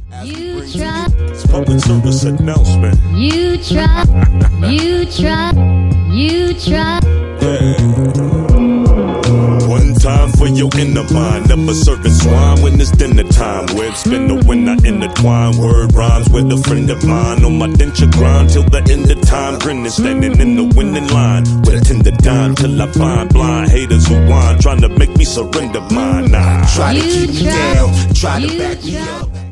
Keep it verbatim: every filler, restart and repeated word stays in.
You try. It's public service announcement. You try. You try. You try. Yeah. One time for your inner mind. Never serving swine when it's dinner time. Web spinner when I intertwine. Word rhymes with a friend of mine. On my denture grind till the end of time. Grinning, standing in the winning line. With a tender dime till I find blind haters who whine. Trying to make me surrender mine. Nah. Try to keep me down. Try to You back me try. up.